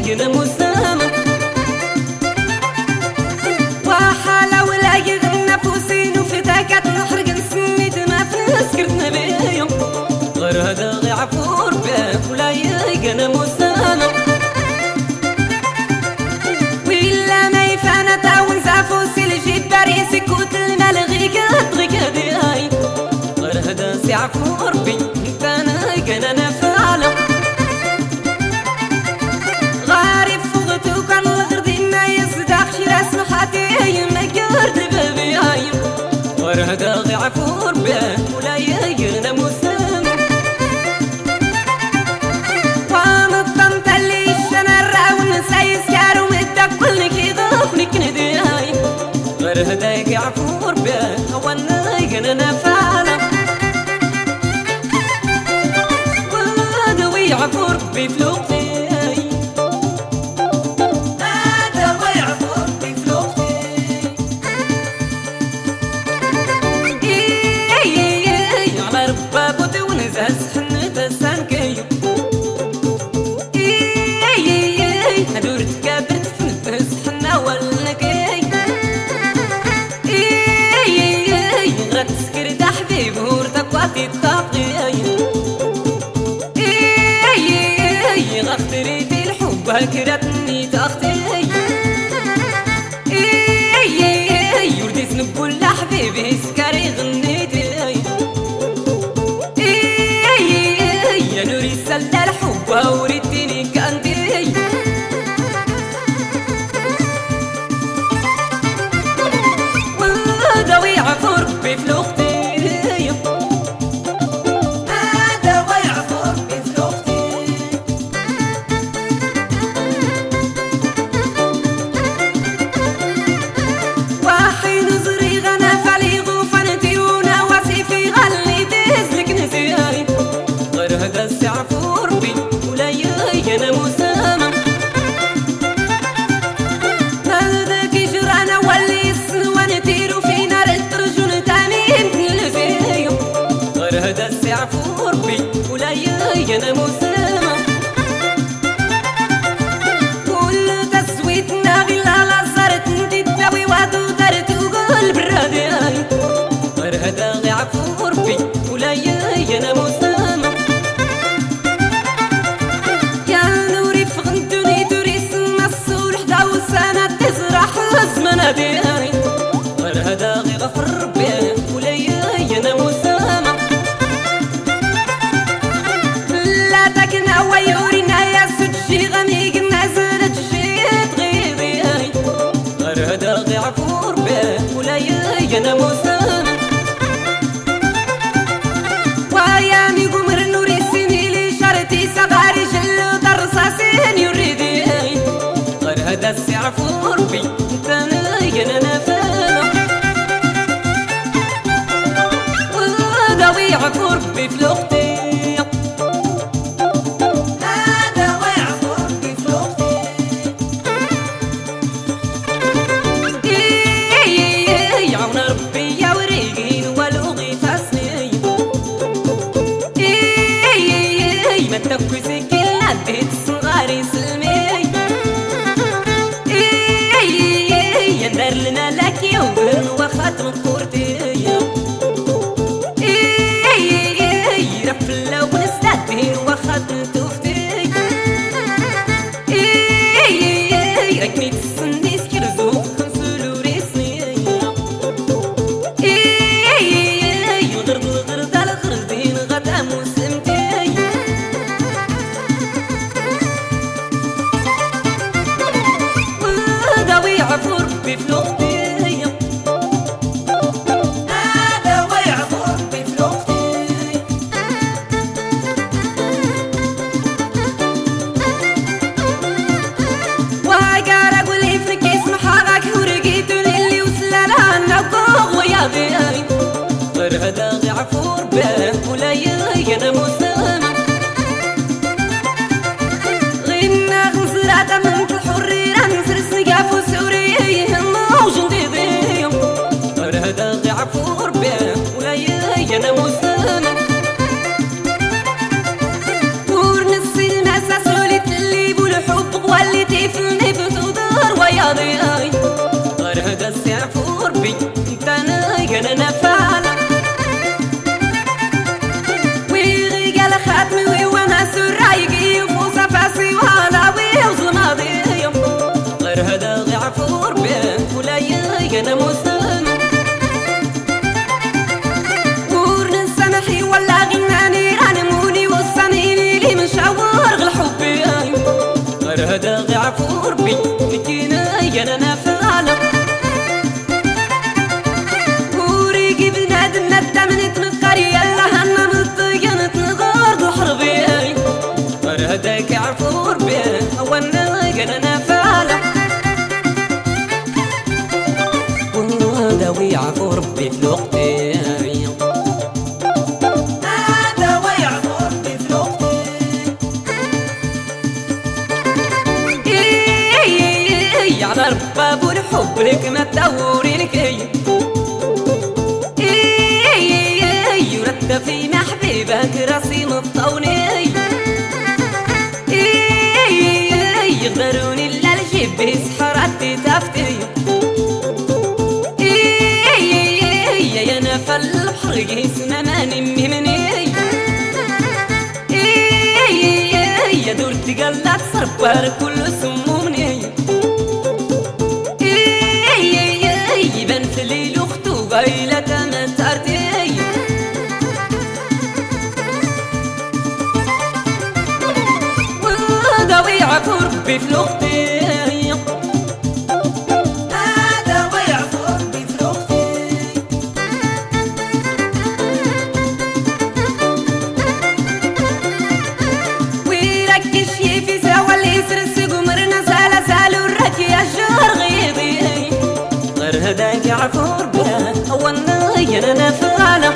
يقنا مسامة وحالا ولا يغنى فوسين وفتاكات نحرق نسميت ما في نسكرتنا بيهم غير هذا غي عفور بيه ولا يقنا مسامة وإلا ما يفانا تاون زافوسي الجيب باريسي كوت الملغي كتغي كدياي غير هذا سي عفور بي انتانا يقنا نفعله غارب فوقتو كان الغردي ما يصدق شي راس محاتي ما قرد بابي هايم غير هذا غي عفور بيه ولا يقنا مسامة ومطمت اللي الشنا الراون نسايس كارو مدك كل كيضافني كندي هايم غير هذا غي عفور بيه وانا يقنا نفعله وهذا عفور بي فلوقتي غفتريتي الحب هكرتني تختي يردي سنقول لحبيبي سكري غنيتي يا نوري سلا الحب وريتيني كانتي ودوي عفور بفلوقتي هذا السي عفور بي ولا يقنا مسامة هذاك يجرانا واللي يسنوان تيرو في نار الترجون تاني نلفيهم غير هذا السي عفور بي ولا يقنا مسامة كل تسويتنا غلا صارت انتي تداوي وادو دارت وقول برادي غير هذا غي عفور بي ولا يقنا مسامة زمنادي غير هذا غي غفر بيه ولا يقنا مسامة لا تكنا ويورينا يا سجي غنيق نازلت جيت غيري غير هذا غي عفور بيه ولا يقنا مسامة ويامي قمر نوري سيني لي شرتي صغاري جلو درصاصين يريدي غير هذا السي عفور بي يقنا نفامة ودوي عفور بفلوقتي هذا وي عفور بفلوقتي عون ربي يا وريقين والوغي فاسني ما تكوي سكين عديت صغاري سلمي دار لنا لك يوم وخاتم قورتي رفلا ونستعدين وخاتم توفتي ركني تسندي سكرزو خنسولو ريسني غرد الغرد على غردين غدا مسمتي وداوي عفور بفلوقتي هذا وي عفور بفلوقتي وقار اقول لي فركي اسمح هاك ورقيتو للي وسلالها نقوغ وياضي غير هذا غي عفور بيه ولا يقنا مسامة غينا غنزرات من الحريرة نسر سنقافو سوري موجن ديضيهم غير هذا غي عفور بيه ولا يقنا مسامة ورنسي المساس ولي تليب والحب واللي قاضي غير هذا السعفور بي انتنا يقنا فعلا ويغي قال خاتمي وانا سرايقي وفوصة فاسي وهلاوي وظلماضي غير هذا غعفور بي ولا يقنا مسلم ورن السمحي ولا غناني رانموني والصنيني لي مشاور الحب غير هذا غعفور بي كينا يانا فعلا وريقي بنادم ندم نتنقر يلا هنا مطيقن تنغرد الحربي غير هذا غعفور بي وانا يانا فعلا وهذا ويعفور بي في الوقت على رباب الحب لك ما تدوري لك يرد في محبيبك راسي مطوني يقدروني الا الجيب بسحراتي تفتي يا نفى البحر يسمى ماني مهمني يا دور تقلت صربار كل سمومني يبان في الليل اختو غايلة تمتارتي وهذا ويعفور بي في لوقتي هذا ويعفور بي في لوقتي ويركش في سوا اللي يسرس قمرنا سالا سالو الركي الشهر غيضي غير هداك عفور بها وانا يانا فعلا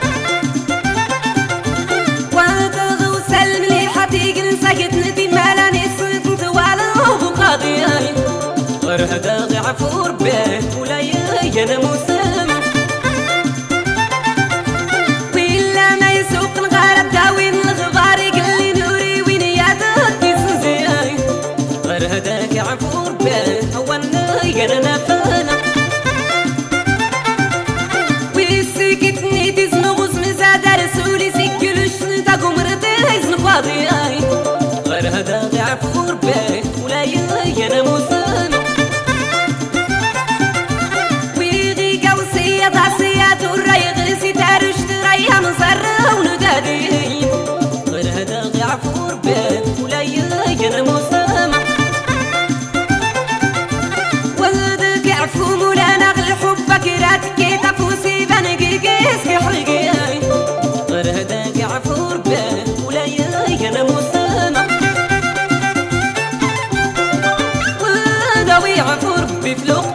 وتغوص المليحة ساكت ندي مالاني صيت والا وقاضي غير هداك عفور بها ولا يانا مسلم وإلا ما يسوق الغارب داوين الغبار يقلي نوري وين يادتي سنزي غير هداك عفور بها وانا يانا فعلا غير هذا غعفور بي ولا يانا مسلم ويغي قوسية عصيات والراي غرسي تارش تريها مصر وندادي غير هذا غعفور بي ولا يانا مسلم ولد قعفو مولانا غل حبك راتكي تفوسي بنقي قيس يحرقي غير هذا غعفور بي ولا يانا مسلم وهذا ويعفور بي في لوقتي